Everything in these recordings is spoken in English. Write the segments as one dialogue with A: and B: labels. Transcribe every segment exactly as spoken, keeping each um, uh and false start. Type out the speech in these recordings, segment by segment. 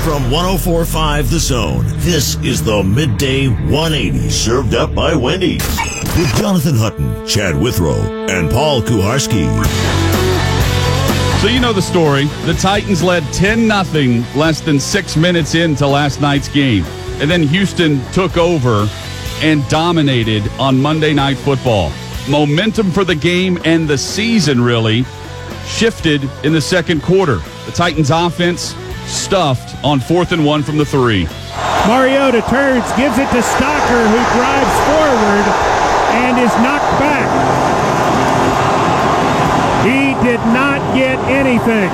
A: From one oh four point five The Zone, this is the Midday one eighty, served up by Wendy's. With Jonathan Hutton, Chad Withrow, and Paul Kuharski.
B: So you know the story. The Titans led ten nothing less than six minutes into last night's game. And then Houston took over and dominated on Monday Night Football. Momentum for the game and the season really shifted in the second quarter. The Titans offense stuffed on fourth and one from the three.
C: Mariota turns, gives it to Stocker, who drives forward and is knocked back. He did not get anything.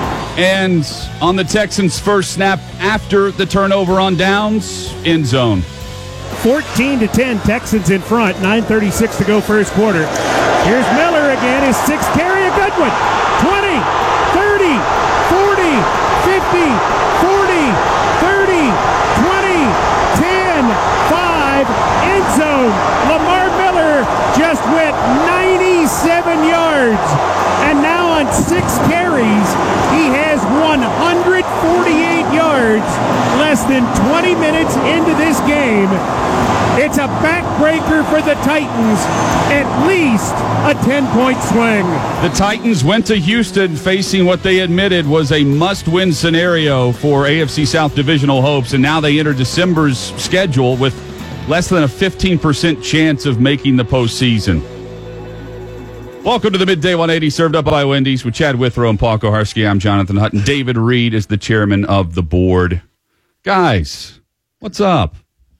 B: And on the Texans' first snap after the turnover on downs, end zone.
C: fourteen to ten, Texans in front, nine thirty-six to go first quarter. Here's Miller again, his sixth carry, a good one. twenty, thirty, forty, fifty, forty, thirty, twenty, ten, five, end zone. Lamar Miller just went ninety-seven yards. And now on six carries, he has one hundred forty-eight yards less than twenty minutes into this game. It's a backbreaker for the Titans, at least a ten-point swing.
B: The Titans went to Houston facing what they admitted was a must-win scenario for A F C South divisional hopes, and now they enter December's schedule with less than a fifteen percent chance of making the postseason. Welcome to the Midday one eighty, served up by Wendy's with Chad Withrow and Paul Kuharski. I'm Jonathan Hutton. David Reed is the chairman of the board. Guys, what's up?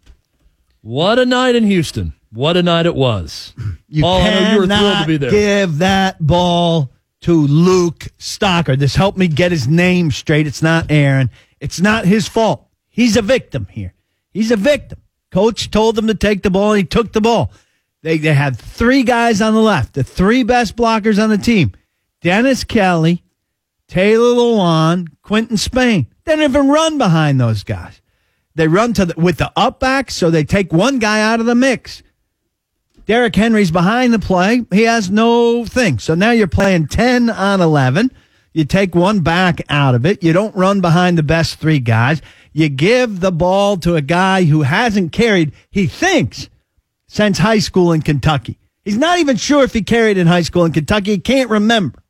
D: What a night in Houston. What a night it was.
E: You
D: Paul, I know you were thrilled to be there.
E: Give that ball to Luke Stocker. This helped me get his name straight. It's not Aaron. It's not his fault. He's a victim here. He's a victim. Coach told him to take the ball, and he took the ball. They they had three guys on the left, the three best blockers on the team. Dennis Kelly, Taylor Lewan, Quentin Spain. They don't even run behind those guys. They run to the, with the up back, so they take one guy out of the mix. Derrick Henry's behind the play. He has no thing. So now you're playing ten on eleven. You take one back out of it. You don't run behind the best three guys. You give the ball to a guy who hasn't carried, he thinks, since high school in Kentucky. He's not even sure if he carried in high school in Kentucky. He can't remember.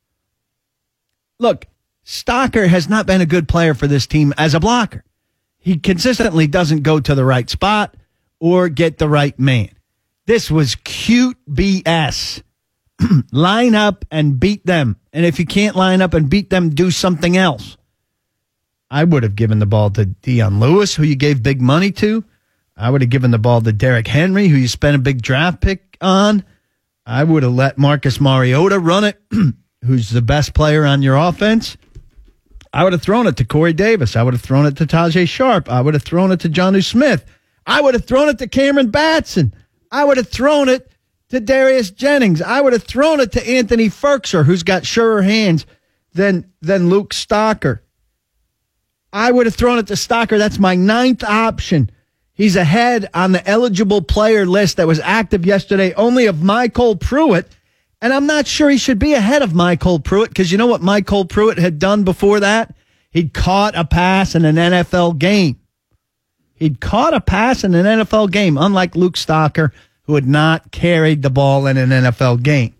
E: Look, Stocker has not been a good player for this team as a blocker. He consistently doesn't go to the right spot or get the right man. This was cute B S. Line up and beat them. And if you can't line up and beat them, do something else. I would have given the ball to Dion Lewis, who you gave big money to. I would have given the ball to Derrick Henry, who you spent a big draft pick on. I would have let Marcus Mariota run it, who's the best player on your offense. I would have thrown it to Corey Davis. I would have thrown it to Tajay Sharp. I would have thrown it to Jonnu Smith. I would have thrown it to Cameron Batson. I would have thrown it to Darius Jennings. I would have thrown it to Anthony Ferkser, who's got surer hands than, than Luke Stocker. I would have thrown it to Stocker. That's my ninth option. He's ahead on the eligible player list that was active yesterday only of Michael Pruitt. And I'm not sure he should be ahead of Michael Pruitt, because you know what Michael Pruitt had done before that? He'd caught a pass in an N F L game. He'd caught a pass in an N F L game, unlike Luke Stocker, who had not carried the ball in an N F L game.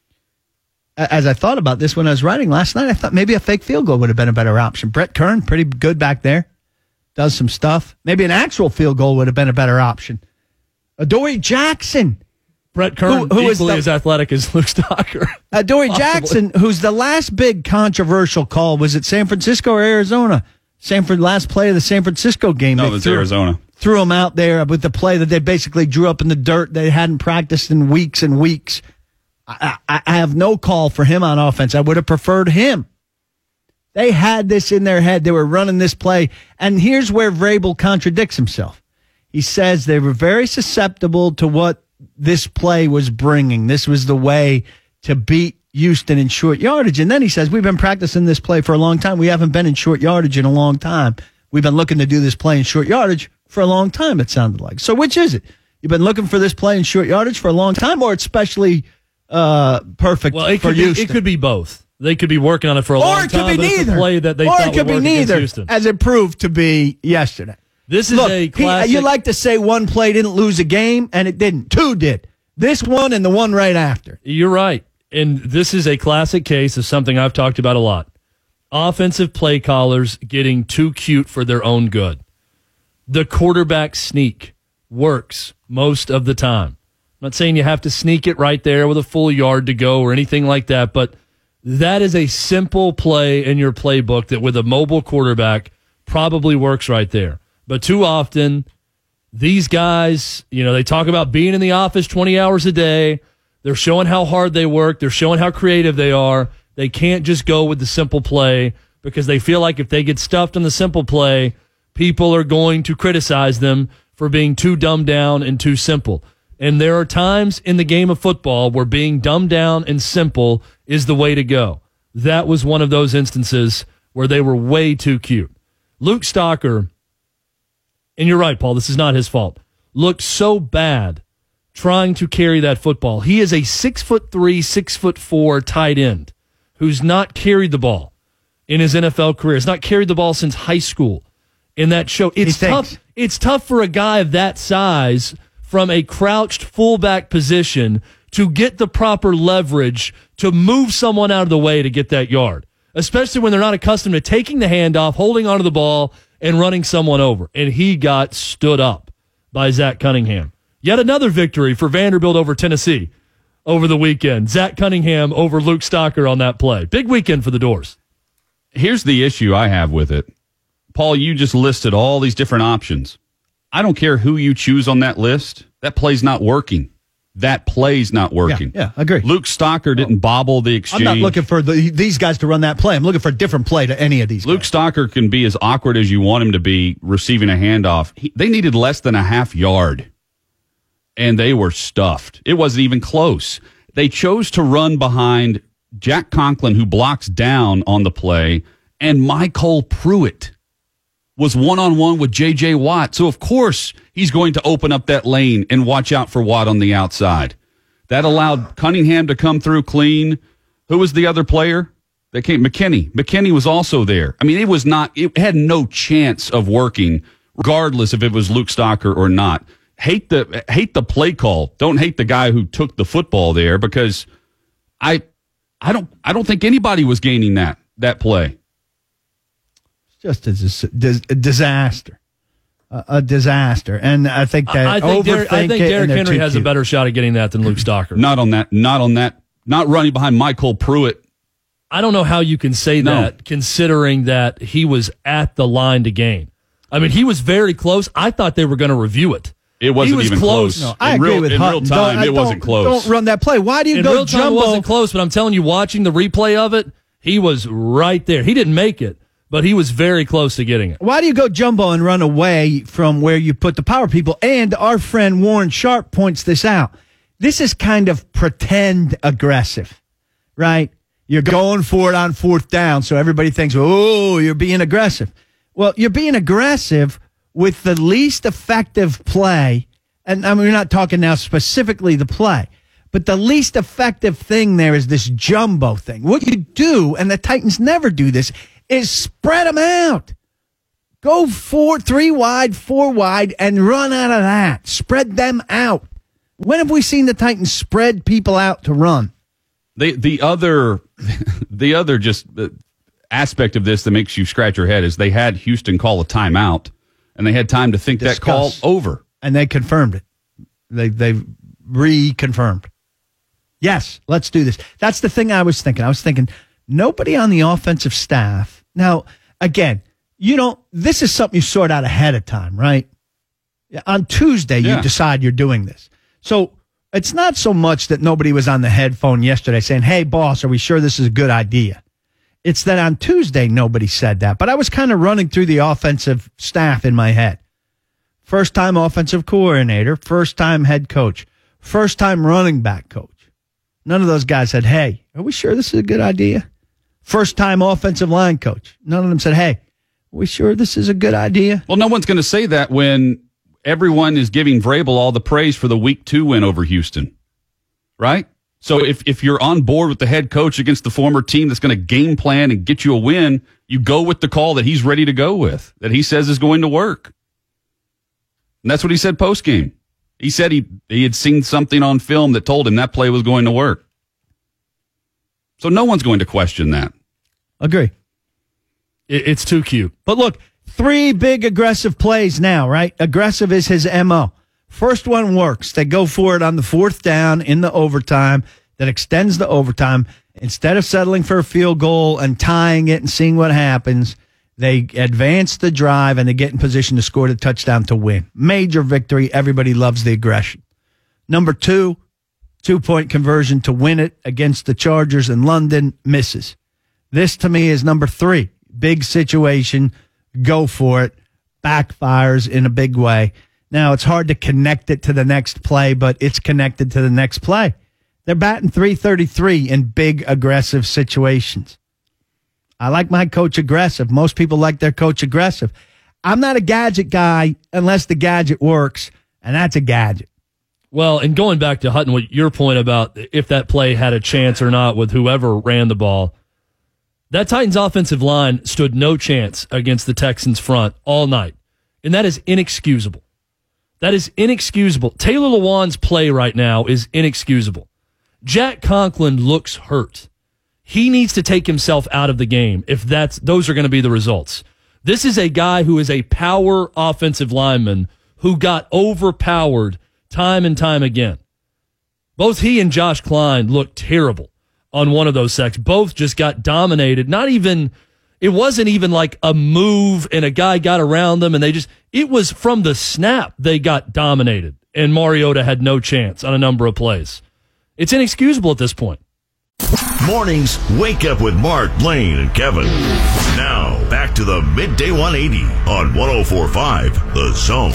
E: As I thought about this when I was writing last night, I thought maybe a fake field goal would have been a better option. Brett Kern, pretty good back there. Does some stuff. Maybe an actual field goal would have been a better option. Adoree Jackson.
D: Brett Kern, who, who equally the, as athletic as Luke Stocker.
E: Adoree Jackson, who's the last big controversial call, was it San Francisco or Arizona? Sanford, last play of the San Francisco game.
B: No, it was
E: threw,
B: Arizona.
E: Threw him out there with the play that they basically drew up in the dirt. They hadn't practiced in weeks and weeks. I, I, I have no call for him on offense. I would have preferred him. They had this in their head. They were running this play. And here's where Vrabel contradicts himself. He says they were very susceptible to what this play was bringing. This was the way to beat Houston in short yardage. And then he says, we've been practicing this play for a long time. We haven't been in short yardage in a long time. We've been looking to do this play in short yardage for a long time, it sounded like. So which is it? You've been looking for this play in short yardage for a long time, or it's especially uh, perfect
D: well, it
E: for
D: could
E: Houston?
D: Be, it could be both. They could be working on it for a
E: or
D: long
E: it could
D: time.
E: be
D: but it's a
E: neither.
D: play that they
E: or
D: thought
E: it could
D: would
E: be
D: work against
E: neither,
D: Houston.
E: as it proved to be yesterday.
D: This is
E: Look,
D: a
E: he-
D: classic.
E: you like to say one play didn't lose a game, and it didn't. Two did. This one and the one right after.
D: You're right. And this is a classic case of something I've talked about a lot. Offensive play callers getting too cute for their own good. The quarterback sneak works most of the time. I'm not saying you have to sneak it right there with a full yard to go or anything like that, but that is a simple play in your playbook that with a mobile quarterback probably works right there. But too often, these guys, you know, they talk about being in the office twenty hours a day. They're showing how hard they work. They're showing how creative they are. They can't just go with the simple play because they feel like if they get stuffed on the simple play, people are going to criticize them for being too dumbed down and too simple. And there are times in the game of football where being dumbed down and simple is the way to go. That was one of those instances where they were way too cute. Luke Stocker, and you're right, Paul, this is not his fault, looked so bad trying to carry that football. He is a six foot three, six foot four tight end who's not carried the ball in his N F L career. He's not carried the ball since high school. In that show, it's
E: He
D: tough.
E: thinks.
D: It's tough for a guy of that size from a crouched fullback position to get the proper leverage to move someone out of the way to get that yard, especially when they're not accustomed to taking the handoff, holding onto the ball, and running someone over. And he got stood up by Zach Cunningham. Yet another victory for Vanderbilt over Tennessee over the weekend. Zach Cunningham over Luke Stocker on that play. Big weekend for the Doors.
B: Here's the issue I have with it. Paul, you just listed all these different options. I don't care who you choose on that list. That play's not working. That play's not working.
E: Yeah, yeah, I agree.
B: Luke Stocker didn't bobble the exchange.
E: I'm not looking for the, these guys to run that play. I'm looking for a different play to any of these
B: Luke
E: guys.
B: Stocker can be as awkward as you want him to be receiving a handoff. He, they needed less than a half yard, and they were stuffed. It wasn't even close. They chose to run behind Jack Conklin, who blocks down on the play, and Michael Pruitt was one-on-one with J J. Watt. So, of course, he's going to open up that lane and watch out for Watt on the outside. That allowed Cunningham to come through clean. Who was the other player that came? McKinney. McKinney was also there. I mean, it was not, it had no chance of working, regardless if it was Luke Stocker or not. Hate the, hate the play call. Don't hate the guy who took the football there, because I, I don't, I don't think anybody was gaining that, that play.
E: Just as a, dis- a disaster, a, a disaster, and I think that
D: I think, Derek, I think
E: overthink it
D: Derrick
E: and they're
D: Henry
E: too
D: has a
E: cute.
D: better shot at getting that than Luke Stocker.
B: Not on that, not on that, not running behind Michael Pruitt.
D: I don't know how you can say
B: No.
D: that, considering that he was at the line to gain. I mean, he was very close. I thought they were going to review it.
B: It wasn't
D: He was
B: even
D: close.
B: close.
E: No, I
B: in
E: agree
B: real,
E: with
B: in
E: Hutton.
B: real time.
E: Don't-
B: It wasn't
E: don't-
B: close.
E: Don't run that play. Why do you
D: In
E: go
D: real time, it
E: jumbo?
D: wasn't close, but I'm telling you, watching the replay of it, he was right there. He didn't make it, but he was very close to getting it.
E: Why do you go jumbo and run away from where you put the power people? And our friend Warren Sharp points this out. This is kind of pretend aggressive, right? You're going for it on fourth down, so everybody thinks, oh, you're being aggressive. Well, you're being aggressive with the least effective play. And I mean, we're not talking now specifically the play, but the least effective thing there is this jumbo thing. What you do, and the Titans never do this, is spread them out. Go four, three wide, four wide, and run out of that. Spread them out. When have we seen the Titans spread people out to run?
B: The the other the other just uh, aspect of this that makes you scratch your head is they had Houston call a timeout, and they had time to think
E: Discuss.
B: that call over.
E: And they confirmed it. They they reconfirmed. Yes, let's do this. That's the thing I was thinking. I was thinking nobody on the offensive staff. Now, again, you don't. This is something you sort out ahead of time, right? On Tuesday,
B: Yeah.
E: you decide you're doing this. So it's not so much that nobody was on the headphone yesterday saying, "Hey, boss, are we sure this is a good idea?" It's that on Tuesday nobody said that. But I was kind of running through the offensive staff in my head. First time offensive coordinator, first time head coach, first time running back coach. None of those guys said, hey, are we sure this is a good idea? First time offensive line coach. None of them said, hey, are we sure this is a good idea?
B: Well, no one's going to say that when everyone is giving Vrabel all the praise for the week two win over Houston, right? So if, if you're on board with the head coach against the former team that's going to game plan and get you a win, you go with the call that he's ready to go with, that he says is going to work. And that's what he said post-game. He said he, he had seen something on film that told him that play was going to work. So no one's going to question that.
E: Agree.
D: It, it's too cute.
E: But look, three big aggressive plays now, right? Aggressive is his M O. First one works. They go for it on the fourth down in the overtime that extends the overtime. Instead of settling for a field goal and tying it and seeing what happens, they advance the drive and they get in position to score the touchdown to win. Major victory. Everybody loves the aggression. Number two, two-point conversion to win it against the Chargers in London, misses. This, to me, is number three. Big situation. Go for it. Backfires in a big way. Now, it's hard to connect it to the next play, but it's connected to the next play. They're batting three thirty-three in big, aggressive situations. I like my coach aggressive. Most people like their coach aggressive. I'm not a gadget guy unless the gadget works, and that's a gadget.
D: Well, and going back to Hutton, what your point about if that play had a chance or not with whoever ran the ball, that Titans offensive line stood no chance against the Texans front all night, and that is inexcusable. That is inexcusable. Taylor Lewan's play right now is inexcusable. Jack Conklin looks hurt. He needs to take himself out of the game if that's those are going to be the results. This is a guy who is a power offensive lineman who got overpowered time and time again. Both he and Josh Klein looked terrible on one of those sacks. Both just got dominated. Not even, it wasn't even like a move and a guy got around them and they just, it was from the snap they got dominated and Mariota had no chance on a number of plays. It's inexcusable at this point.
A: Mornings, wake up with Mark, Blaine, and Kevin. Now, back to the Midday one eighty on one oh four point five The Zone.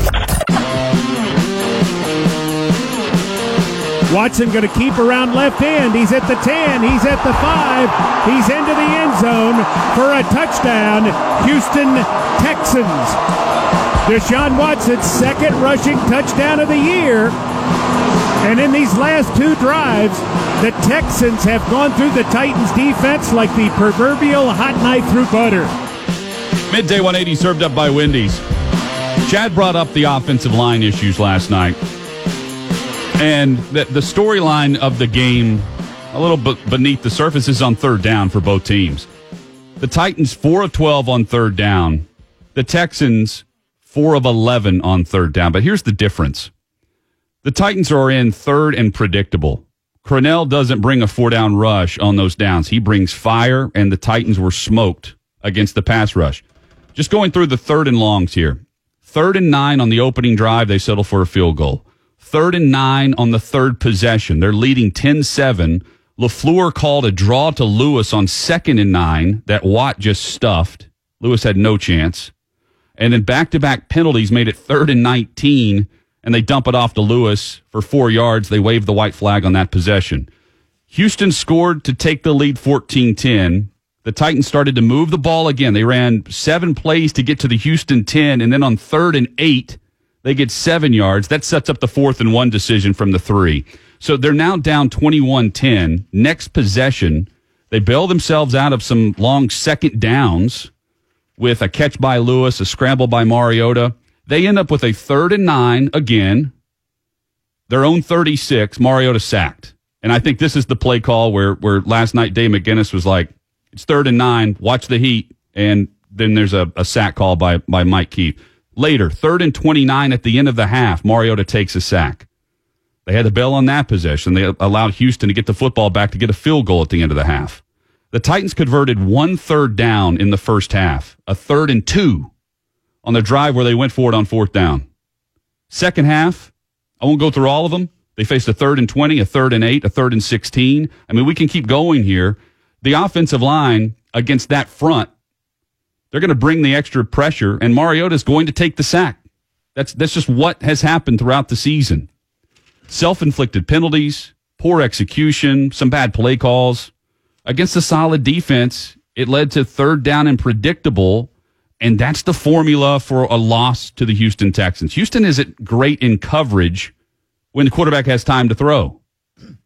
C: Watson going to keep around left end. He's at the ten. He's at the five. He's into the end zone for a touchdown. Houston Texans. Deshaun Watson's second rushing touchdown of the year. And in these last two drives, the Texans have gone through the Titans defense like the proverbial hot knife through butter.
B: Midday one eighty served up by Wendy's. Chad brought up the offensive line issues last night. And the, the storyline of the game, a little bit beneath the surface, is on third down for both teams. The Titans, four of twelve on third down. The Texans, four of eleven on third down. But here's the difference. The Titans are in third and predictable. Cornell doesn't bring a four-down rush on those downs. He brings fire, and the Titans were smoked against the pass rush. Just going through the third and longs here. Third and nine on the opening drive, they settle for a field goal. Third and nine on the third possession. They're leading ten seven. LaFleur called a draw to Lewis on second and nine that Watt just stuffed. Lewis had no chance. And then back-to-back penalties made it third and nineteen, and they dump it off to Lewis for four yards. They wave the white flag on that possession. Houston scored to take the lead fourteen ten. The Titans started to move the ball again. They ran seven plays to get to the Houston ten, and then on third and eight, they get seven yards. That sets up the fourth and one decision from the three. So they're now down twenty-one ten. Next possession, they bail themselves out of some long second downs with a catch by Lewis, a scramble by Mariota. They end up with a third and nine again, their own thirty-six, Mariota sacked. And I think this is the play call where, where last night Dave McGinnis was like, it's third and nine, watch the heat, and then there's a, a sack call by, by Mike Keith. Later, third and twenty-nine at the end of the half, Mariota takes a sack. They had the bell on that possession. They allowed Houston to get the football back to get a field goal at the end of the half. The Titans converted one third down in the first half, a third and two on the drive where they went for it on fourth down. Second half, I won't go through all of them. They faced a third and twenty, a third and eight, a third and sixteen. I mean, we can keep going here. The offensive line against that front, they're going to bring the extra pressure, and Mariota's going to take the sack. That's that's just what has happened throughout the season. Self-inflicted penalties, poor execution, some bad play calls. Against a solid defense, it led to third down and predictable, and that's the formula for a loss to the Houston Texans. Houston isn't great in coverage when the quarterback has time to throw.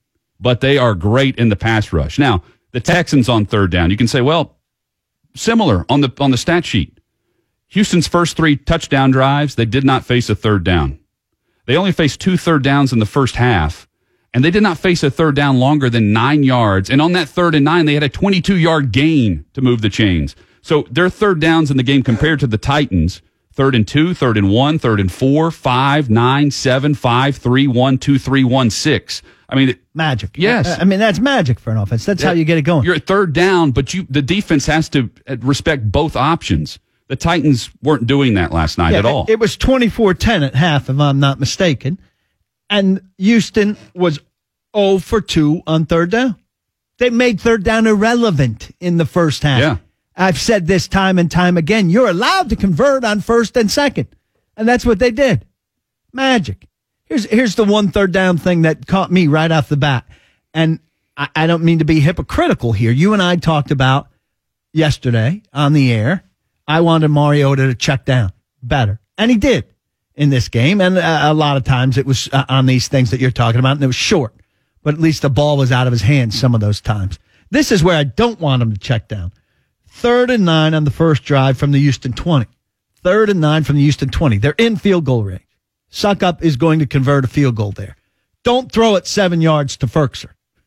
B: but they are great in the pass rush. Now, the Texans on third down, you can say, well, similar on the on the stat sheet. Houston's first three touchdown drives, they did not face a third down. They only faced two third downs in the first half, and they did not face a third down longer than nine yards. And on that third and nine, they had a twenty-two-yard gain to move the chains. So their third downs in the game compared to the Titans, third and two, third and one, third and four, five, nine, seven, five, three, one, two, three, one, six. I mean,
E: magic.
B: Yes.
E: I mean, that's magic for an offense. That's how you get it going.
B: You're at third down, but you the defense has to respect both options. The Titans weren't doing that last night
E: yeah,
B: at all.
E: It was twenty-four ten at half, if I'm not mistaken. And Houston was zero for two on third down. They made third down irrelevant in the first half.
B: Yeah.
E: I've said this time and time again. You're allowed to convert on first and second. And that's what they did. Magic. Here's here's the one third down thing that caught me right off the bat. And I, I don't mean to be hypocritical here. You and I talked about yesterday on the air. I wanted Mariota to check down better. And he did in this game. And a, a lot of times it was uh, on these things that you're talking about, and it was short. But at least the ball was out of his hands some of those times. This is where I don't want him to check down. Third and nine on the first drive from the Houston twenty. Third and nine from the Houston twenty. They're in field goal range. Suckup is going to convert a field goal there. Don't throw it seven yards to Ferkser.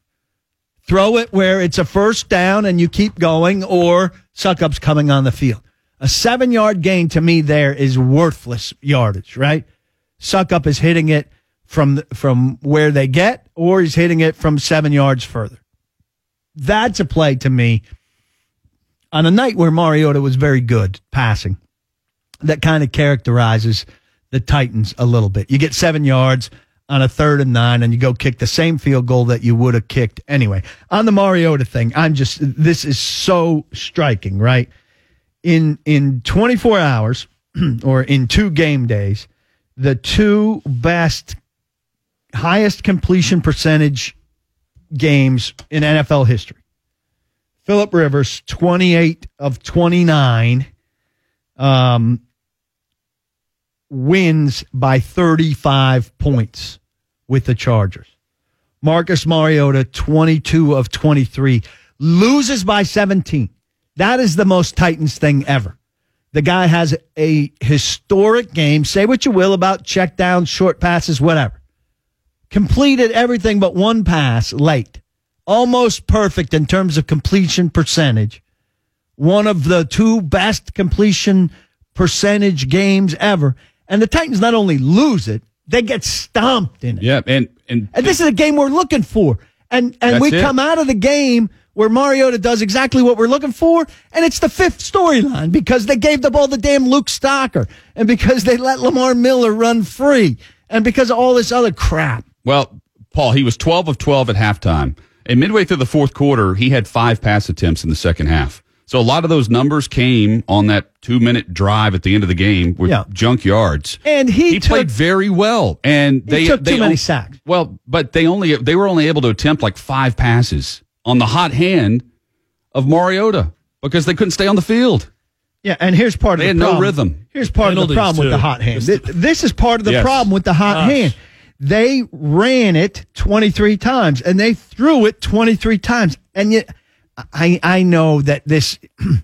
E: Throw it where it's a first down and you keep going, or Suckup's coming on the field. A seven-yard gain to me there is worthless yardage, right? Suckup is hitting it from from where they get, or he's hitting it from seven yards further. That's a play to me on a night where Mariota was very good passing. That kind of characterizes the Titans a little bit. You get seven yards on a third and nine, and you go kick the same field goal that you would have kicked anyway. On the Mariota thing, I'm just, this is so striking, right? In in twenty-four hours, or in two game days, the two best, highest completion percentage games in N F L history. Phillip Rivers, twenty-eight of twenty-nine, um, wins by thirty-five points with the Chargers. Marcus Mariota, twenty-two of twenty-three, loses by seventeen. That is the most Titans thing ever. The guy has a historic game. Say what you will about check downs, short passes, whatever. Completed everything but one pass late. Almost perfect in terms of completion percentage. One of the two best completion percentage games ever. And the Titans not only lose it, they get stomped in it.
B: Yeah, and and,
E: and this is a game we're looking for. And and we
B: it.
E: come out of the game where Mariota does exactly what we're looking for, and it's the fifth storyline because they gave the ball to damn Luke Stocker, and because they let Lamar Miller run free, and because of all this other crap.
B: Well, Paul, he was twelve of twelve at halftime. And midway through the fourth quarter, he had five pass attempts in the second half. So a lot of those numbers came on that two-minute drive at the end of the game with
E: yeah.
B: junk yards.
E: And he,
B: he
E: took,
B: played very well. And
E: he
B: they
E: took
B: they
E: too many
B: o-
E: sacks.
B: Well, but they only they were only able to attempt like five passes on the hot hand of Mariota because they couldn't stay on the field.
E: Yeah, and here's part
B: they
E: of the
B: had
E: problem.
B: no rhythm.
E: Here's part
D: Penalties,
E: of the problem
D: too.
E: with the hot hand. This, this is part of the
B: yes.
E: problem with the hot
D: Gosh.
E: hand. They ran it twenty-three times, and they threw it twenty-three times. And yet, I I know that this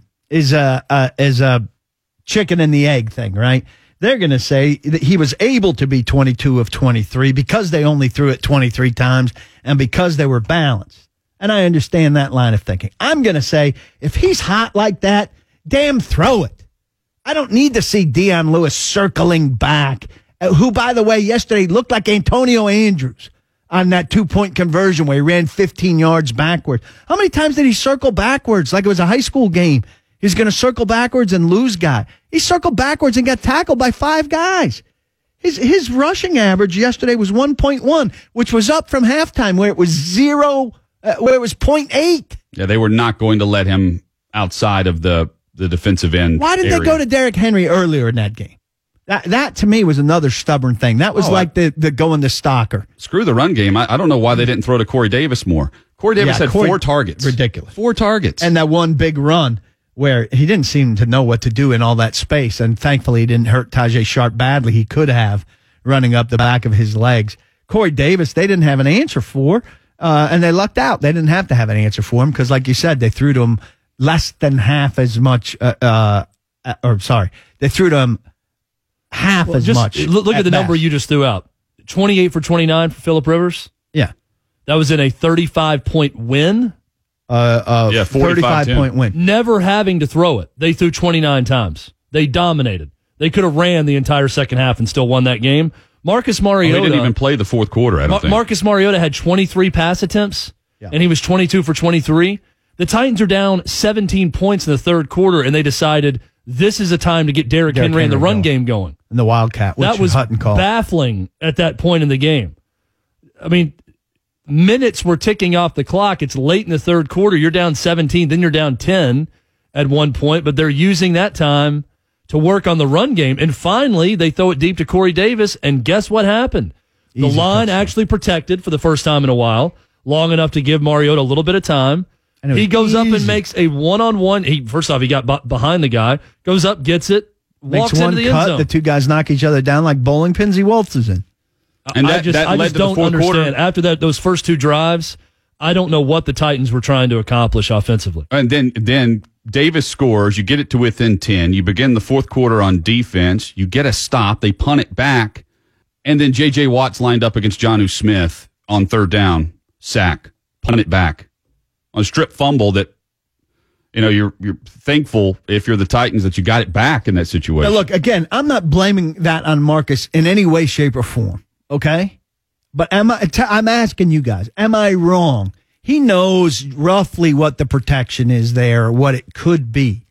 E: is a, a is a chicken and the egg thing, right? They're going to say that he was able to be twenty-two of twenty-three because they only threw it twenty-three times and because they were balanced. And I understand that line of thinking. I'm going to say, if he's hot like that, damn, throw it. I don't need to see Dion Lewis circling back, uh, who, by the way, yesterday looked like Antonio Andrews on that two-point conversion where he ran fifteen yards backwards. How many times did he circle backwards like it was a high school game? He's going to circle backwards and lose guy. He circled backwards and got tackled by five guys. His his rushing average yesterday was one point one, which was up from halftime where it was zero, uh, where it was point eight.
B: Yeah, they were not going to let him outside of the, the defensive end.
E: Why did
B: area.
E: they go to Derrick Henry earlier in that game? That that to me was another stubborn thing. That was
B: Oh,
E: like
B: I,
E: the, the going to Stocker.
B: Screw the run game. I, I don't know why they didn't throw to Corey Davis more. Corey Davis
E: Yeah,
B: had
E: Corey-
B: four targets.
E: ridiculous.
B: Four targets.
E: And that one big run where he didn't seem to know what to do in all that space. And thankfully, he didn't hurt Tajay Sharp badly. He could have running up the back of his legs. Corey Davis, they didn't have an answer for. Uh, and they lucked out. They didn't have to have an answer for him because, like you said, they threw to him less than half as much. Uh, uh, or sorry, they threw to him half
D: well,
E: as
D: just,
E: much.
D: Look at, at the
E: best.
D: number you just threw out. twenty-eight for twenty-nine for Phillip Rivers.
E: Yeah.
D: That was in a thirty-five point win.
E: Uh, uh,
B: yeah,
E: thirty-five point win.
D: Never having to throw it. They threw twenty-nine times. They dominated. They could have ran the entire second half and still won that game. Marcus Mariota.
B: Oh, he didn't even play the fourth quarter, I don't
D: Ma-
B: think.
D: Marcus Mariota had twenty-three pass attempts,
E: yeah.
D: and he was twenty-two for twenty-three. The Titans are down seventeen points in the third quarter, and they decided this is a time to get Derrick,
E: Derrick
D: Henry and the
E: Henry
D: run
E: going.
D: game going.
E: And the Wildcat, which
D: that was
E: Hutton called.
D: baffling at that point in the game. I mean, minutes were ticking off the clock. It's late in the third quarter. You're down seventeen, then you're down ten at one point, but they're using that time to work on the run game. And finally, they throw it deep to Corey Davis, and guess what happened? The
E: Easy
D: line
E: touchdown.
D: actually protected for the first time in a while, long enough to give Mariota a little bit of time.
E: And it was
D: He goes up and
E: easy.
D: makes a one-on-one. He First off, he got b- behind the guy, goes up, gets it, walks
E: Makes one
D: into the
E: cut.
D: end zone.
E: The two guys knock each other down like bowling pins. He waltzes in.
B: And
D: I
B: that-
D: just,
B: that
D: I
B: led
D: just
B: to the
D: don't
B: fourth
D: understand.
B: quarter.
D: After that, those first two drives, I don't know what the Titans were trying to accomplish offensively.
B: And then then Davis scores. You get it to within ten. You begin the fourth quarter on defense. You get a stop. They punt it back. And then J J. Watt's lined up against Jonnu Smith on third down. Sack. Punt it back. On a strip fumble that, you know, you're you're thankful if you're the Titans that you got it back in that situation.
E: Now, look, again, I'm not blaming that on Marcus in any way, shape, or form, okay? But am I? T- I'm asking you guys, am I wrong? He knows roughly what the protection is there, or what it could be.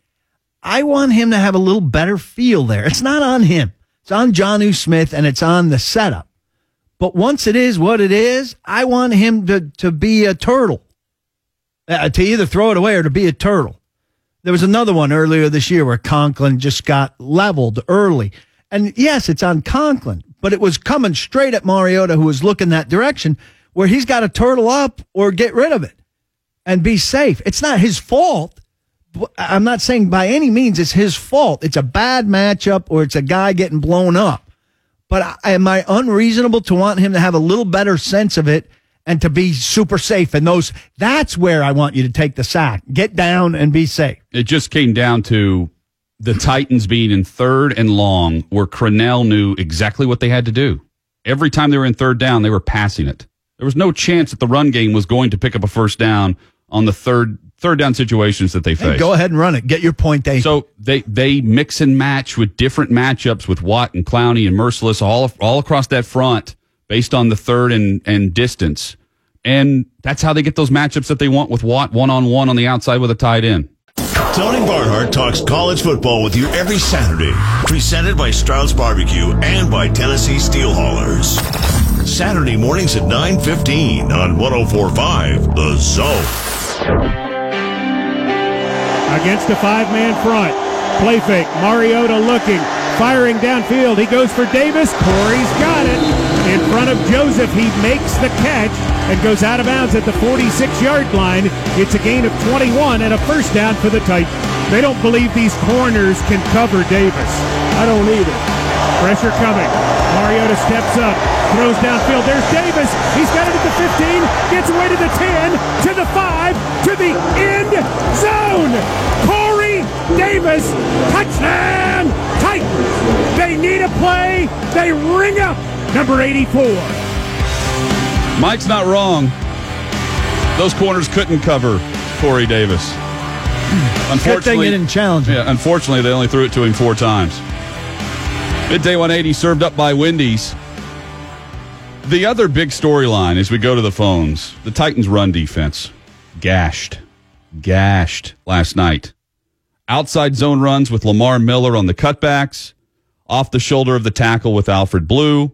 E: I want him to have a little better feel there. It's not on him. It's on Jonnu Smith, and it's on the setup. But once it is what it is, I want him to, to be a turtle, uh, to either throw it away or to be a turtle. There was another one earlier this year where Conklin just got leveled early. And yes, it's on Conklin, but it was coming straight at Mariota, who was looking that direction, where he's got to turtle up or get rid of it and be safe. It's not his fault. I'm not saying by any means it's his fault. It's a bad matchup or it's a guy getting blown up. But am I unreasonable to want him to have a little better sense of it and to be super safe? And those, that's where I want you to take the sack. Get down and be safe.
B: It just came down to the Titans being in third and long, where Crennel knew exactly what they had to do. Every time they were in third down, they were passing it. There was no chance that the run game was going to pick up a first down on the third third down situations that they
E: Hey,
B: faced.
E: go ahead and run it. Get your point eight.
B: So they they mix and match with different matchups with Watt and Clowney and Merciless all all across that front based on the third and, and distance. And that's how they get those matchups that they want with Watt one-on-one on the outside with a tight end.
A: Tony Barnhart talks college football with you every Saturday. Presented by Strauss Barbecue and by Tennessee Steel Haulers. Saturday mornings at nine fifteen on one oh four point five The Zone.
C: Against a five-man front. Play fake. Mariota looking. Firing downfield. He goes for Davis. Corey's got it. In front of Joseph. He makes the catch and goes out of bounds at the forty-six-yard line. It's a gain of twenty-one and a first down for the Titans. They don't believe these corners can cover Davis. I don't either. Pressure coming. Mariota steps up. Throws downfield. There's Davis. He's got it at the fifteen. Gets away to the ten. To the five. To the end zone. Corey Davis. Touchdown. Titans. They need a play. They ring up number eighty-four.
B: Mike's not wrong. Those corners couldn't cover Corey Davis.
E: Good thing
B: Unfortunately,
E: you didn't challenge him.
B: yeah, unfortunately, they only threw it to him four times. Midday one eighty served up by Wendy's. The other big storyline as we go to the phones, the Titans' run defense. Gashed. Gashed last night. Outside zone runs with Lamar Miller on the cutbacks. Off the shoulder of the tackle with Alfred Blue.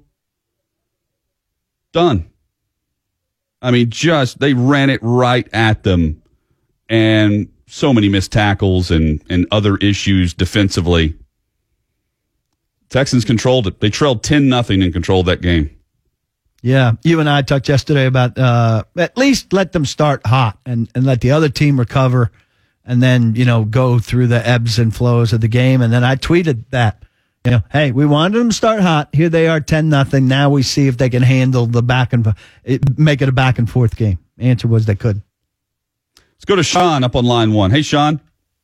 B: Done. I mean, just, they ran it right at them. And so many missed tackles and, and other issues defensively. Texans controlled it. They trailed ten nothing and controlled that game.
E: Yeah, you and I talked yesterday about uh, at least let them start hot and, and let the other team recover and then, you know, go through the ebbs and flows of the game. And then I tweeted that, you know, hey, we wanted them to start hot. Here they are, ten nothing. Now we see if they can handle the back and make it a back and forth game. The answer was they couldn't.
B: Let's go to Sean up on line one. Hey, Sean.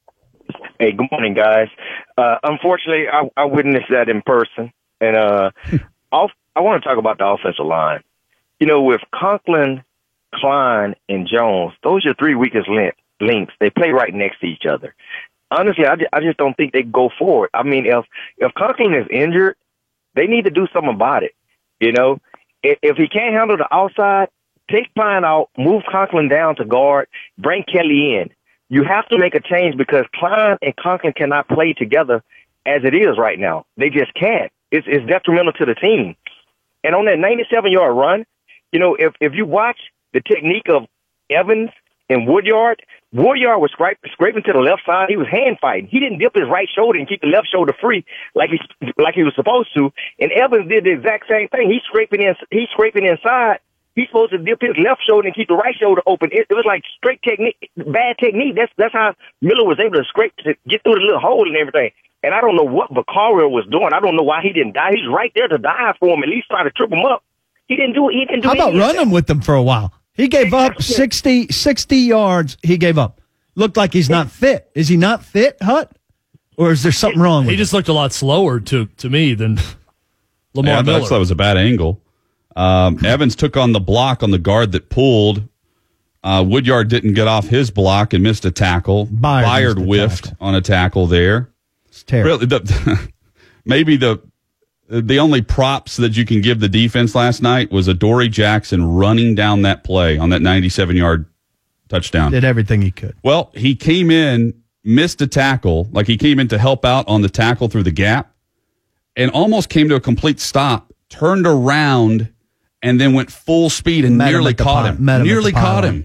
F: Hey, good morning, guys. Uh, unfortunately, I, I witnessed that in person, and uh, off, I want to talk about the offensive line. You know, with Conklin, Klein, and Jones, those are three weakest link, links. They play right next to each other. Honestly, I just, I just don't think they go forward. I mean, if if Conklin is injured, they need to do something about it. You know, if, if he can't handle the outside, take Klein out, move Conklin down to guard, bring Kelly in. You have to make a change because Klein and Conklin cannot play together as it is right now. They just can't. It's, it's detrimental to the team. And on that ninety-seven-yard run, you know, if, if you watch the technique of Evans and Woodyard, Woodyard was scrape, scraping to the left side. He was hand fighting. He didn't dip his right shoulder and keep the left shoulder free like he like he was supposed to. And Evans did the exact same thing. He's scraping in. He's scraping inside. He's supposed to dip his left shoulder and keep the right shoulder open. It, it was like straight technique, bad technique. That's that's how Miller was able to scrape to get through the little hole and everything. And I don't know what Vaccaro was doing. I don't know why he didn't die. He's right there to die for him. At least try to trip him up. He didn't do it. He didn't do
E: How about running with them for a while? He gave up sixty, sixty yards. He gave up. Looked like he's not fit. Is he not fit, Hut? Or is there something wrong with
D: He
E: him?
D: just looked a lot slower to to me than Lamar
B: Yeah, I
D: Miller.
B: thought that was a bad angle. Um, Evans took on the block on the guard that pulled. Uh, Woodyard didn't get off his block and missed a tackle.
E: Byard
B: Byard
E: missed a
B: whiffed
E: tackle.
B: on a tackle there.
E: It's terrible.
B: Really, the, maybe the the only props that you can give the defense last night was Adoree Jackson running down that play on that ninety-seven-yard touchdown.
E: Did everything he could.
B: Well, he came in, missed a tackle, like he came in to help out on the tackle through the gap, and almost came to a complete stop, turned around, and then went full speed and
E: Met him
B: nearly
E: at the
B: caught
E: pi-
B: him.
E: met him at
B: Nearly
E: the
B: caught
E: pylon.
B: him.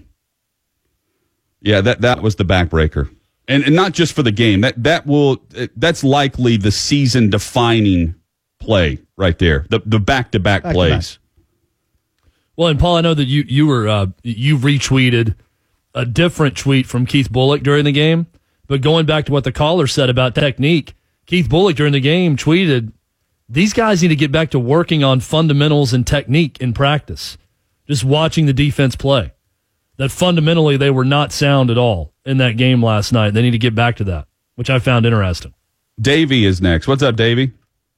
B: Yeah, that, that was the backbreaker. And, and not just for the game. That that will that's likely the season defining play right there. The the back to back plays.
D: Well, and Paul, I know that you you were uh, you retweeted a different tweet from Keith Bullock during the game, but going back to what the caller said about technique, Keith Bullock during the game tweeted, "These guys need to get back to working on fundamentals and technique in practice, just watching the defense play. That fundamentally they were not sound at all in that game last night. They need to get back to that," which I found interesting.
B: Davey is next. What's up, Davey?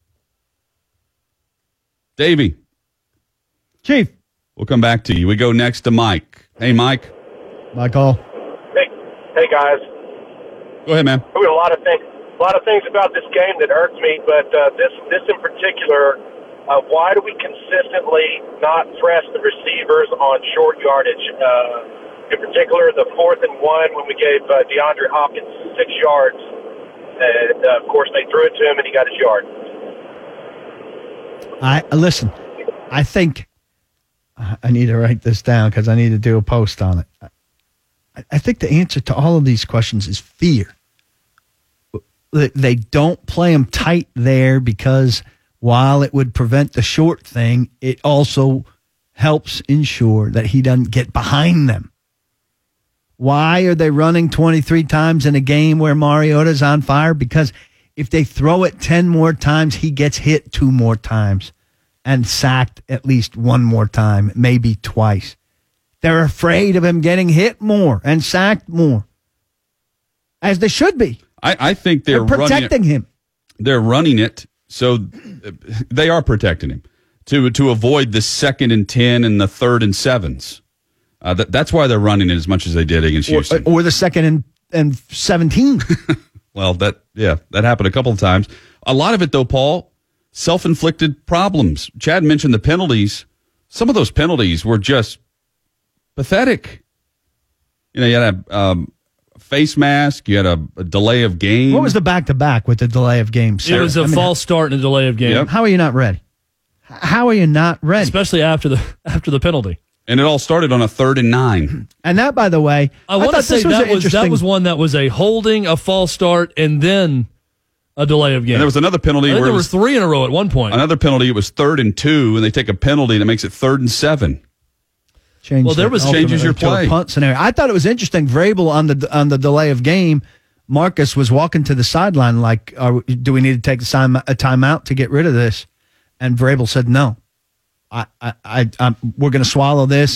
B: Davey.
E: Chief.
B: We'll come back to you. We go next to Mike. Hey, Mike.
E: Michael.
G: Hey, hey guys.
B: Go ahead, man.
G: There were a lot of things, a lot of things about this game that irked me, but uh, this, this in particular. Uh, why do we consistently not press the receivers on short yardage? Uh, in particular, the fourth and one when we gave uh, DeAndre Hopkins six yards, and uh, of course they threw it to him and he got his yard.
E: I listen. I think I need to write this down because I need to do a post on it. I, I think the answer to all of these questions is fear. They don't play them tight there because while it would prevent the short thing, it also helps ensure that he doesn't get behind them. Why are they running twenty-three times in a game where Mariota's on fire? Because if they throw it ten more times, he gets hit two more times and sacked at least one more time, maybe twice. They're afraid of him getting hit more and sacked more, as they should be.
B: I, I think they're,
E: They're protecting
B: running it,
E: him.
B: They're running it, so they are protecting him to to avoid the second and ten and the third and sevens. Uh, that, that's why they're running it as much as they did against
E: Or,
B: Houston.
E: or the second and, and seventeen.
B: Well, that yeah, that happened a couple of times. A lot of it, though, Paul, self-inflicted problems. Chad mentioned the penalties. Some of those penalties were just pathetic. You know, you had a um, face mask, you had a, a delay of game.
E: What was the back-to-back with the delay of games?
D: It was a
E: I mean,
D: false start and a delay of game,
B: Yep.
E: How are you not ready? How are you not ready?
D: especially after the after the penalty.
B: And it all started on a third and nine.
E: And that, by the way,
D: I want to
E: thought
D: say
E: this was
D: that
E: an
D: was that
E: interesting-
D: was one that was a holding, a false start, and then a delay of game.
B: And there was another penalty
D: I think
B: where
D: there
B: it
D: were
B: was
D: three in a row at one point.
B: another penalty. It was third and two, and they take a penalty that makes it third and seven.
E: Changed
D: Well, there
E: it
D: was-
B: Changes your
E: ultimately to a
B: play.
E: punt scenario. I thought it was interesting. Vrabel on the on the delay of game, Marcus was walking to the sideline like, are, "Do we need to take a time a timeout to get rid of this?" And Vrabel said, "No, I, I, I I'm, we're going to swallow this.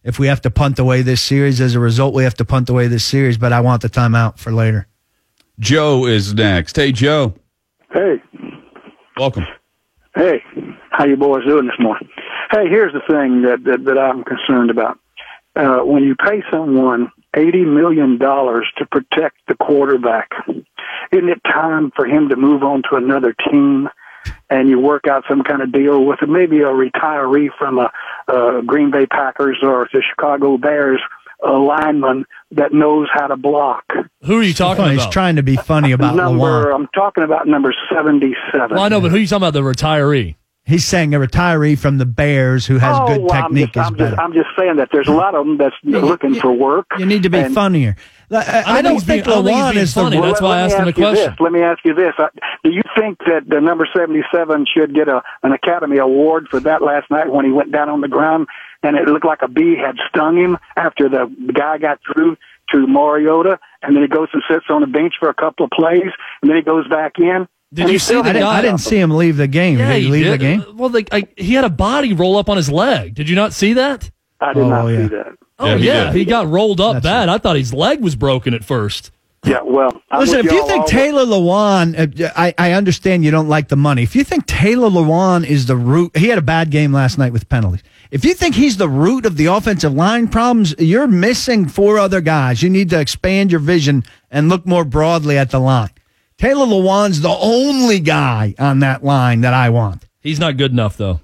E: if we have to punt away this series. As a result, we have to punt away this series, but I want the timeout for later.
B: Joe is next. Hey, Joe.
H: Hey.
B: Welcome.
H: Hey. How you boys doing this morning? Hey, here's the thing that, that, that I'm concerned about. Uh, when you pay someone eighty million dollars to protect the quarterback, isn't it time for him to move on to another team and you work out some kind of deal with maybe a retiree from a, a Green Bay Packers or the Chicago Bears, a lineman that knows how to block?
D: Who are you talking
E: Funny,
D: about?
E: He's trying to be funny about
H: number,
E: Lewan.
H: I'm talking about number seventy-seven.
D: Well, I know, but who are you talking about, the retiree?
E: He's saying a retiree from the Bears who has
H: oh,
E: good
H: well,
E: technique
H: I'm just,
E: is
H: I'm
E: better.
H: just, I'm just saying that there's a lot of them that's looking
E: you,
H: for work.
E: You need to be
H: and,
E: funnier. I, I, I don't
D: he's
E: think
D: being- I don't think he's
E: Lewan
D: being
E: is the
D: funny.
H: Well,
D: That's
H: let-
D: why I
H: let me
D: asked him a
H: ask you
D: question.
H: This. Let me ask you this. Uh, do you think that the number seventy-seven should get a an Academy Award for that last night when he went down on the ground and it looked like a bee had stung him after the guy got through to Mariota, and then he goes and sits on the bench for a couple of plays, and then he goes back in?
D: Did
H: and
D: you
H: he
D: see
H: still
D: the
E: I
H: didn't
E: didn't,
D: guy-
E: I didn't see him leave the game.
D: Yeah,
E: did he
D: he
E: leave
D: did.
E: the game?
D: Uh, Well, like, I, he had a body roll up on his leg. Did you not see that?
H: I did
E: Oh,
H: not
E: yeah.
H: see that.
D: Oh,
B: Yeah, he
D: yeah.
B: did.
D: He got rolled up
E: That's
D: bad. I thought his leg was broken at first.
H: Yeah, well, I'm
E: Listen,
H: with
E: if you
H: y'all
E: think
H: all-
E: Taylor Lewan, uh, I, I understand you don't like the money. If you think Taylor Lewan is the root, he had a bad game last night with penalties. If you think he's the root of the offensive line problems, you're missing four other guys. You need to expand your vision and look more broadly at the line. Taylor Lewan's the only guy on that line that I want.
D: He's not good enough, though.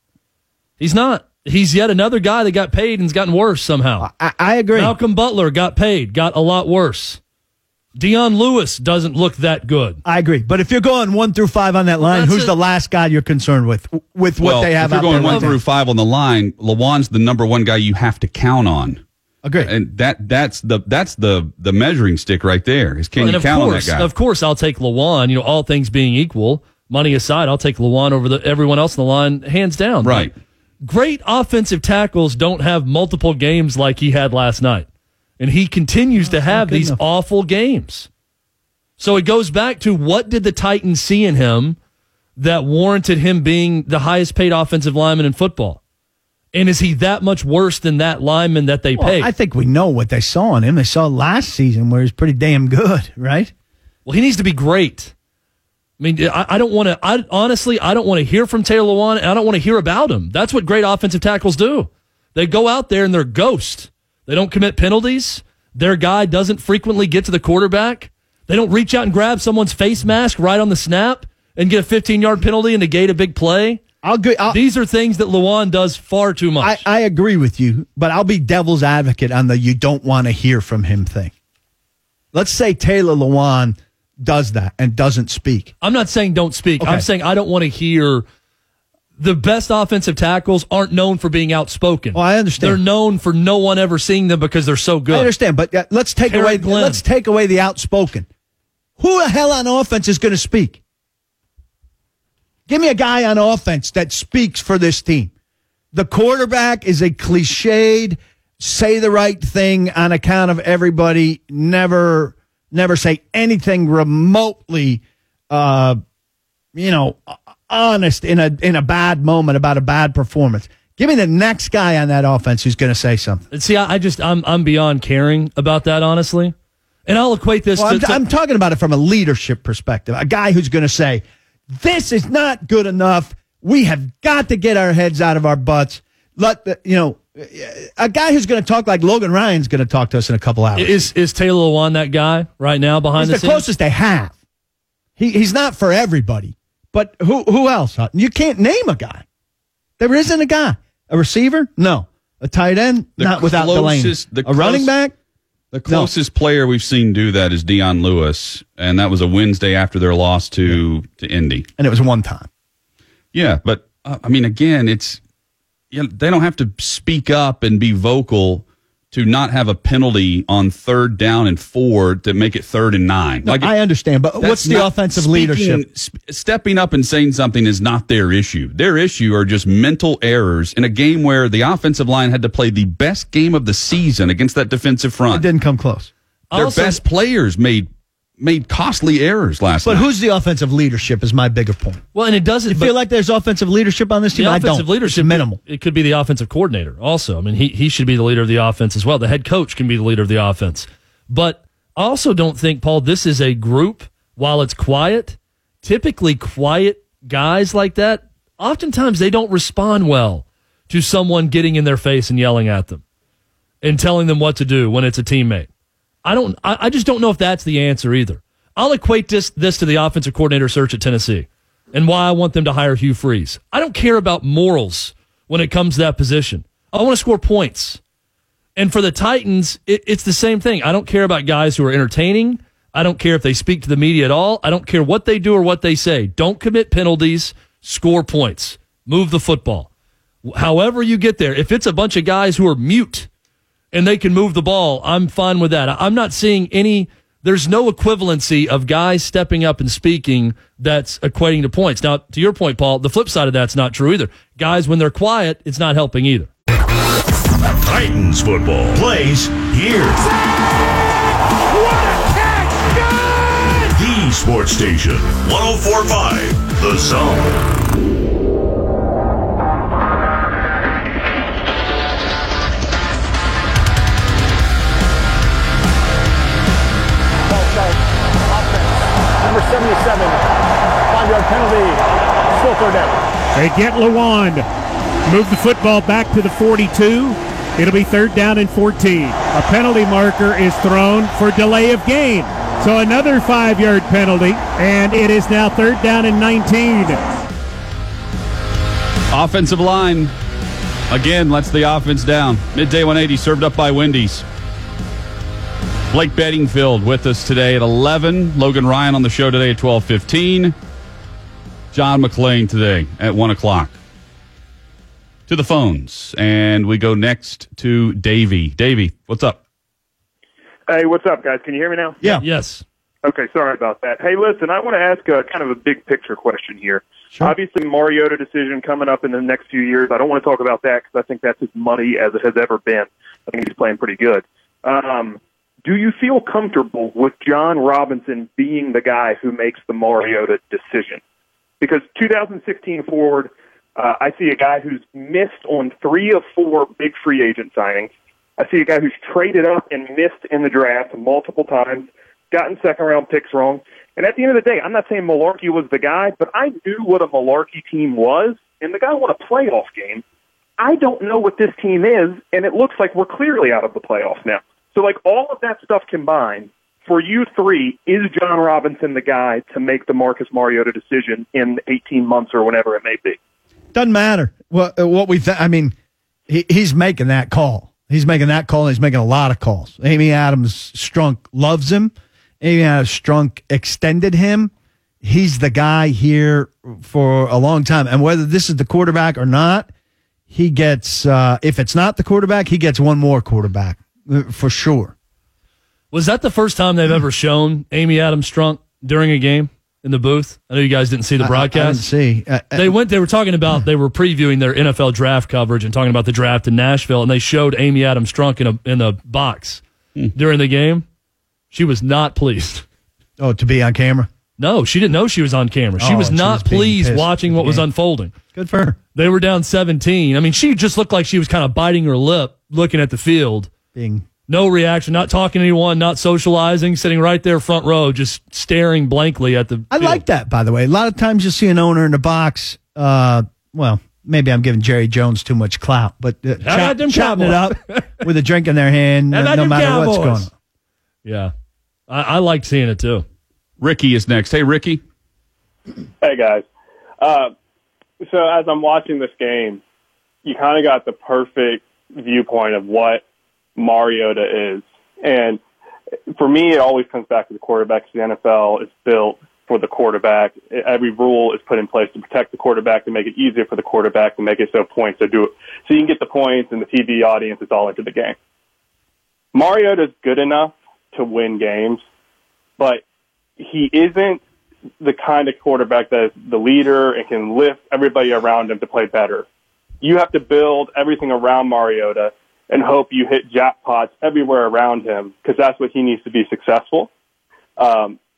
D: He's not. He's yet another guy that got paid and's gotten worse somehow.
E: I, I agree.
D: Malcolm Butler got paid, got a lot worse. Deion Lewis doesn't look that good.
E: I agree. But if you're going one through five on that line,
D: That's
E: who's
D: it.
E: the last guy you're concerned with, with what
B: well,
E: they have
B: if
E: out
B: you're going
E: there?
B: one
E: right
B: through
E: now?
B: five on the line, Lewan's the number one guy you have to count on.
E: Agree.
B: And that that's the that's the the measuring stick right there. Is can
D: and
B: you
D: of
B: count
D: course,
B: on that guy?
D: of course, I'll take Lewan. You know, all things being equal, money aside, I'll take Lewan over the everyone else in the line, hands down.
B: Right.
D: But great offensive tackles don't have multiple games like he had last night, and he continues to have
E: good
D: these
E: enough.
D: awful games. So it goes back to, what did the Titans see in him that warranted him being the highest paid offensive lineman in football? And is he that much worse than that lineman that they
E: Well,
D: paid?
E: I think we know what they saw in him. They saw last season where he's pretty damn good, right?
D: Well, he needs to be great. I mean, I, I don't want to, I honestly, I don't want to hear from Taylor Lewan, and I don't want to hear about him. That's what great offensive tackles do. They go out there and they're ghost. They don't commit penalties. Their guy doesn't frequently get to the quarterback. They don't reach out and grab someone's face mask right on the snap and get a fifteen-yard penalty and negate a big play.
E: I'll agree. I'll,
D: These are things that Lewan does far too
E: I,
D: much.
E: I agree with you, but I'll be devil's advocate on the you don't want to hear from him thing. Let's say Taylor Lewan does that and doesn't speak.
D: I'm not saying don't speak.
E: Okay.
D: I'm saying I don't want to hear. The best offensive tackles aren't known for being outspoken.
E: Well, I understand.
D: They're known for no one ever seeing them because they're so good.
E: I understand, but uh, let's take
D: Eric
E: away
D: Glenn.
E: let's take away the outspoken. Who the hell on offense is going to speak? Give me a guy on offense that speaks for this team. The quarterback is a cliched, say the right thing on account of everybody, never never say anything remotely uh, you know, honest in a in a bad moment about a bad performance. Give me the next guy on that offense who's going to say something.
D: And see, I, I just I'm I'm beyond caring about that, honestly. And I'll equate this
E: Well,
D: to,
E: I'm,
D: to
E: I'm talking about it from a leadership perspective. A guy who's going to say, this is not good enough. We have got to get our heads out of our butts. Let the, you know, a guy who's going to talk like Logan Ryan's going to talk to us in a couple hours.
D: is is Taylor Lewan that guy right now behind
E: He's
D: the,
E: the
D: scenes?
E: closest they have. He he's not for everybody, but who who else? Hutton? You can't name a guy. There isn't a guy. A receiver? No. A tight end?
B: The
E: not without Delaney.
B: closest- the
E: A running
B: close-
E: back?
B: The closest player we've seen do that is Deion Lewis, and that was a Wednesday after their loss to, to Indy.
E: And it was one time.
B: Yeah, but uh, I mean, again, it's you know, they don't have to speak up and be vocal to not have a penalty on third down and four to make it third and nine.
E: No, I understand, but
B: that's
E: what's the
B: not-
E: offensive
B: speaking-
E: leadership?
B: sp- stepping up and saying something is not their issue. Their issue are just mental errors in a game where the offensive line had to play the best game of the season against that defensive
E: It
B: front.
E: didn't come close.
B: Their
D: Also-
B: best players made made costly errors last
E: But
B: night.
E: who's the offensive leadership is my bigger point.
D: Well, and it doesn't
E: You feel like there's offensive leadership on this team?
D: the
E: I
D: offensive
E: don't.
D: leadership
E: It's minimal.
D: It could be the offensive coordinator also. I mean, he he should be the leader of the offense as well. The head coach can be the leader of the offense. But I also don't think, Paul, this is a group, while it's quiet, typically quiet guys like that, oftentimes they don't respond well to someone getting in their face and yelling at them and telling them what to do when it's a teammate. I don't. I, I just don't know if that's the answer either. I'll equate this this to the offensive coordinator search at Tennessee and why I want them to hire Hugh Freeze. I don't care about morals when it comes to that position. I want to score points. And for the Titans, it, it's the same thing. I don't care about guys who are entertaining. I don't care if they speak to the media at all. I don't care what they do or what they say. Don't commit penalties. Score points. Move the football. However you get there, if it's a bunch of guys who are mute and they can move the ball, I'm fine with that. I'm not seeing any, there's no equivalency of guys stepping up and speaking that's equating to points. Now, to your point, Paul, the flip side of that's not true either. Guys, when they're quiet, it's not helping either.
A: Titans football plays here.
C: What a catch! Good!
A: The Sports Station, one oh four point five, The Zone.
I: Number seventy-seven, five-yard penalty, still third down.
C: They get Lawand. Move the football back to the forty-two. It'll be third down and fourteen. A penalty marker is thrown for delay of game. So another five-yard penalty, and it is now third down and nineteen.
B: Offensive line, again, lets the offense down. Midday one eighty served up by Wendy's. Blake Bedingfield with us today at eleven. Logan Ryan on the show today at twelve fifteen. John McClain today at one o'clock. To the phones, and we go next to Davey. Davey, what's up?
J: Hey, what's up, guys? Can you hear me now?
E: Yeah.
D: Yes.
J: Okay, sorry about that. Hey, listen, I want to ask a, kind of a big picture question here.
E: Sure.
J: Obviously, Mariota decision coming up in the next few years. I don't want to talk about that because I think that's as money as it has ever been. I think he's playing pretty good. Um, do you feel comfortable with John Robinson being the guy who makes the Mariota decision? Because two thousand sixteen forward, uh, I see a guy who's missed on three of four big free agent signings. I see a guy who's traded up and missed in the draft multiple times, gotten second-round picks wrong. And at the end of the day, I'm not saying Malarkey was the guy, but I knew what a Malarkey team was, and the guy won a playoff game. I don't know what this team is, and it looks like we're clearly out of the playoffs now. So, like, all of that stuff combined, for you three, is John Robinson the guy to make the Marcus Mariota decision in eighteen months or whenever it may be?
E: Doesn't matter what what we. Th- I mean, he, he's making that call. He's making that call. And he's making a lot of calls. Amy Adams Strunk loves him. Amy Adams Strunk extended him. He's the guy here for a long time. And whether this is the quarterback or not, he gets. Uh, if it's not the quarterback, he gets one more quarterback uh, for sure.
D: Was that the first time they've ever shown Amy Adams Strunk during a game in the booth? I know you guys didn't see the broadcast.
E: I, I didn't see. Uh,
D: They went. They were talking about. They were previewing their N F L draft coverage and talking about the draft in Nashville, and they showed Amy Adams Strunk in a in a box
E: hmm.
D: during the game. She was not pleased.
E: Oh, to be on camera?
D: No, she didn't know she was on camera. She
E: Oh,
D: was
E: she
D: not
E: was being
D: pleased
E: pissed
D: watching
E: at
D: what
E: the
D: was
E: game.
D: unfolding.
E: Good for her.
D: They were down seventeen. I mean, she just looked like she was kind of biting her lip, looking at the field.
E: Being
D: no reaction, not talking to anyone, not socializing, sitting right there front row, just staring blankly at the
E: I
D: field.
E: like that, by the way. A lot of times you'll see an owner in the box. Uh, well, maybe I'm giving Jerry Jones too much clout, but uh,
D: How about them
E: chatting it up with a drink in their hand,
D: How
E: uh,
D: about
E: no
D: them
E: matter
D: Cowboys?
E: what's going on.
D: Yeah, I, I liked seeing it too.
B: Ricky is next. Hey, Ricky.
K: Hey, guys. Uh, so as I'm watching this game, you kind of got the perfect viewpoint of what Mariota is. And for me, it always comes back to the quarterback. The N F L is built for the quarterback. Every rule is put in place to protect the quarterback, to make it easier for the quarterback, to make it so points are do it. So you can get the points, and the T V audience is all into the game. Mariota is good enough to win games, but he isn't the kind of quarterback that is the leader and can lift everybody around him to play better. You have to build everything around Mariota and hope you hit jackpots everywhere around him, because that's what he needs to be successful. Um,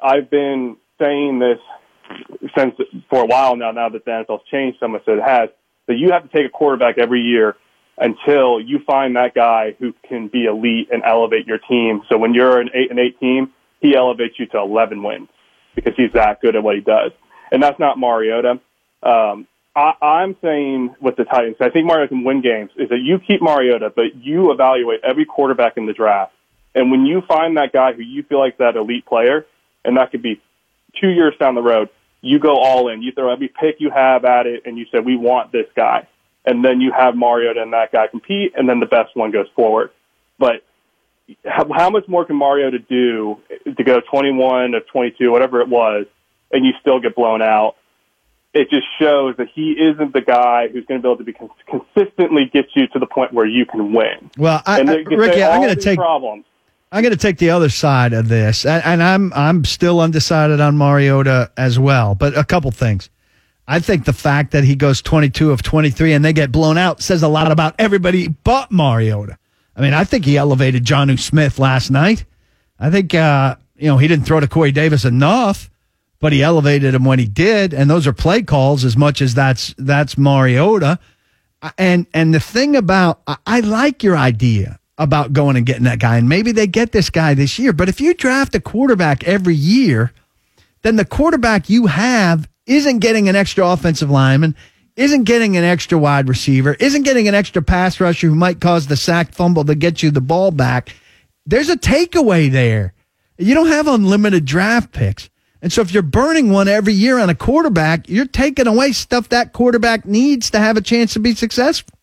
K: I've been saying this since for a while now, now that the N F L's changed so much that it has, that you have to take a quarterback every year until you find that guy who can be elite and elevate your team. So when you're an eight and eight team, he elevates you to eleven wins because he's that good at what he does. And that's not Mariota. Um, I, I'm saying with the Titans, I think Mariota can win games, is that you keep Mariota, but you evaluate every quarterback in the draft. And when you find that guy who you feel like that elite player, and that could be two years down the road, you go all in. You throw every pick you have at it, and you say, we want this guy. And then you have Mariota and that guy compete, and then the best one goes forward. But how, how much more can Mariota do to go twenty-one of twenty-two, whatever it was, and you still get blown out? It just shows that he isn't the guy who's going to be able to be cons- consistently get you to the point where you can win.
E: Well, I,
K: and
E: I, Ricky, I'm going to take
K: problems.
E: I'm going to take the other side of this, and, and I'm I'm still undecided on Mariota as well. But a couple things. I think the fact that he goes twenty-two of twenty-three and they get blown out says a lot about everybody but Mariota. I mean, I think he elevated Jonnu Smith last night. I think uh, you know he didn't throw to Corey Davis enough, but he elevated him when he did, and those are play calls as much as that's that's Mariota. And and the thing about I, I like your idea about going and getting that guy, and maybe they get this guy this year. But if you draft a quarterback every year, then the quarterback you have isn't getting an extra offensive lineman, isn't getting an extra wide receiver, isn't getting an extra pass rusher who might cause the sack fumble to get you the ball back. There's a takeaway there. You don't have unlimited draft picks. And so if you're burning one every year on a quarterback, you're taking away stuff that quarterback needs to have a chance to be successful.